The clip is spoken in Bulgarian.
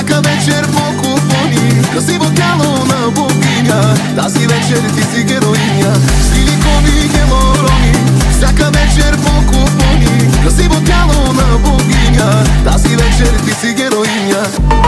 Всяка вечер по купони, красиво тяло на богиня. Тази вечер ти си героиня, силикони гелорони. Всяка вечер по купони, красиво тяло на богиня. Тази вечер ти си героиня.